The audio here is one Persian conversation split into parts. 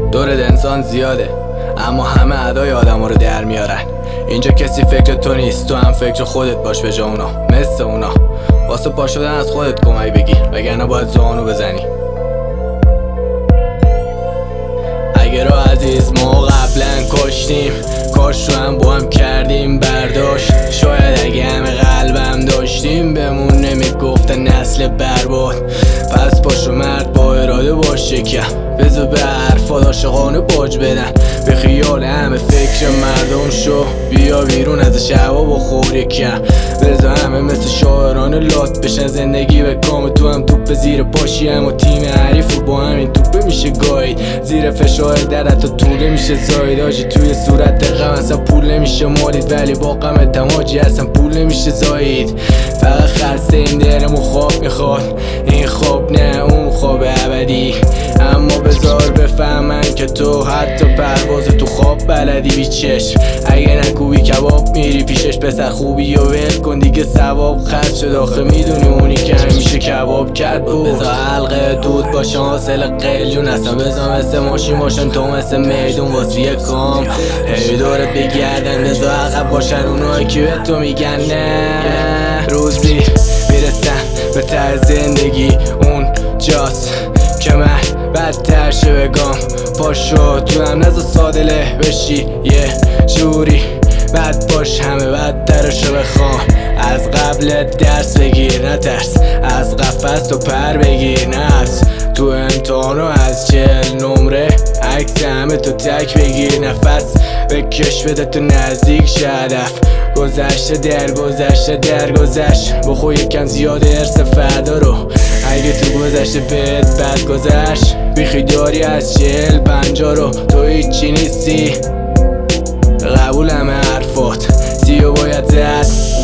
دور انسان زیاده، اما همه ادای آدم رو در میارن. اینجا کسی فکر تو نیست، تو هم فکر خودت باش به جا اونا. مثل اونا واسه پا شدن از خودت کمک بگیر، وگرنه باید زانو بزنی. اگه رو عزیز ما قبلا کشتیم، کاش رو هم با هم کردیم برداشت. شاید اگه همه قلبم داشتیم بهمون نمیگفتن نسل برباد. پس پاشو مرد با اراده باش شکم، بذار به حرفات عاشقانه باج بدن. به خیال همه فکر مردم شو، بیا بیرون از شعبا بخور یکم. بذار همه مثل شاعران لات بشن، زندگی به کام تو هم توپ زیر پاشی هم و تیم حریف و با همین توپه میشه گاید. زیر فشار درت و طوله میشه زاید. آجی توی صورت غم اصلا پول نمیشه مالید، ولی با غم تماجی اصلا پول نمیشه زاید. فقط خسته این دلمو خواب میخواد، این خواب نه اون خواب ابدی. اما بذار بفهمن که تو حتی پرواز تو خواب بلدی بی چشم. اگه نکوبی کباب میری پیشش، پسر خوبی و ول کن دیگه ثواب خرج شد. آخه میدونی اونی که همیشه کباب کرد بود. بذار حلقه دود باشن حاصل قلیون هستن، بذار مثل ماشین باشن تو مثل میدون واسه یک کام. هی دورت بگردن، بذار عقب باشن اونایی که به تو میگن نه. روزی میرسن به ته زندگی اون جاست که من بدتر شه بگم. پاشو تو هم نزا سادله بشی یه جوری، بد باش همه بدترشو بخوام. از قبل درس بگیر نترس، از قفس تو پر بگیر نفس. تو امتحانو از 40 نمره عکس همه تو تک بگیر نفس. بکش بده تو نزدیک شه هدف، گذشته در گذشت. بخور یکم زیاد ارث فردا رو، اگه تو گذشته بد گذشت. بیخی داری از 40-50 رو، تو هیچی نیستی قبول همه حرفات. 30 باید زد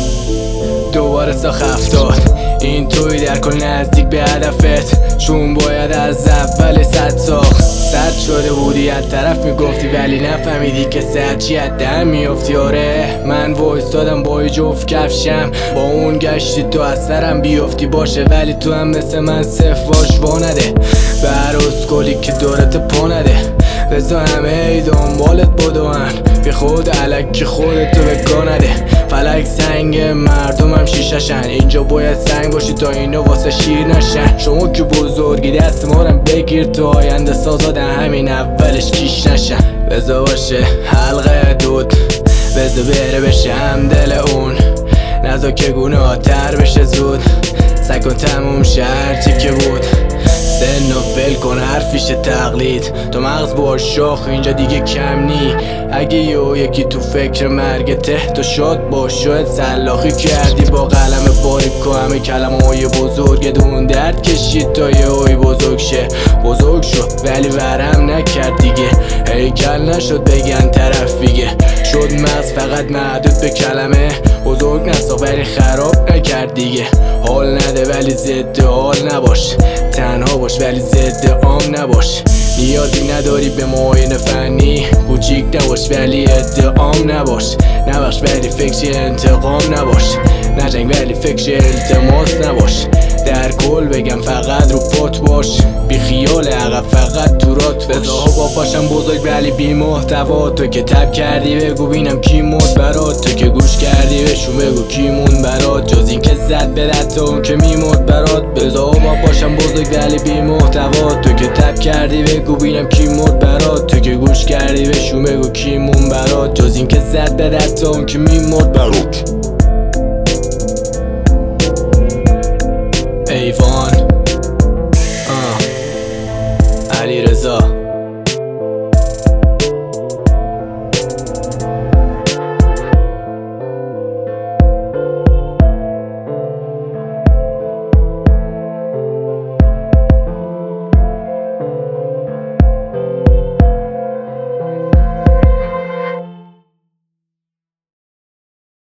دوباره ساخت 70. این توی در کل نزدیک به هدفت، چون باید از اول 100 ساخت. 100 شده بودی از طرف میگفتی، ولی نفهمیدی که 100 چی از در میافتی. آره من وایستادم با یه جفت کفشم، با اون گشتی تو از سرم بیافتی. باشه ولی تو هم مثل من صف باش وانده، به هر اسکولی که دورت پا نده. بذار همه ای دنبالت بدون، بی خود علک خودتو بگاه نده. فلک سنگ مردم هم شیششن، اینجا باید سنگ باشی تا اینو واسه شیر نشن. شما که بزرگی دست مارم بگیر، تو آینده سازادن همین اولش کیش نشن. بذار باشه حلقه دود، بذار بره بشه هم دل اون. نذار که گناه تر بشه زود، سکن تموم شه هرچی که بود. سن و فل کن حرفیش تقلید، تو مغز باش شاخ اینجا دیگه کم نی. اگه یکی تو فکر مرگته، تو شاد باش شاید سلاخی کردی با قلم باریک و همه کلمه های بزرگ دون درد کشید تا یه های بزرگ شه. بزرگ شد ولی ورم نکرد دیگه، هیکل نشد بگن طرف بیگه. شد مغز فقط محدود به کلمه، بزرگ نسا ولی خراب نکرد دیگه. حال نده ولی ضد حال نباش، تنها باش ولی ضد عام نباش. نیازی نداری به معاینه فنی، کوچیک نباش ولی ادعام نباش. نبخش ولی فکر انتقام نباش، نجنگ ولی فکر التماس نباش. در کل بگم فقط رو پات باش، بی خیال عقب فقط تو رات باش. بذار با پاشم بزرگ ولی بی محتوا، تو که تب کردی بگو بینم کی مرد برات. تو که گوش کردی بهشون بگو کی مون برات، جز این که زد به رد اون که میمرد برات. بذار با پاشم بزرگ ولی بی محتوا، تو که تب کردی بگو بینم کی مرد برات. تو که گوش کردی بهشون بگو کی مون برات، جز این که زد به رد اون که میمرد برات. ایوان علیرضا